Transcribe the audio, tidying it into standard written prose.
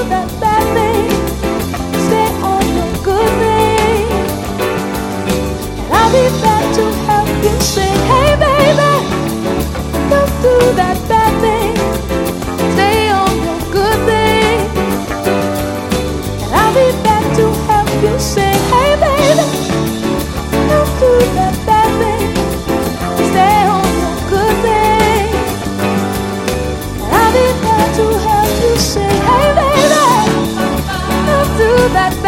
that bad thing. Stay on your good thing. And I'll be back to help you sing. Hey baby, don't do that bad thing. Stay on your good thing. And I'll be back to help you sing. Hey baby, don't do that bad thing. Stay on your good thing. And I'll be back to help you sing. Hey baby, don't do that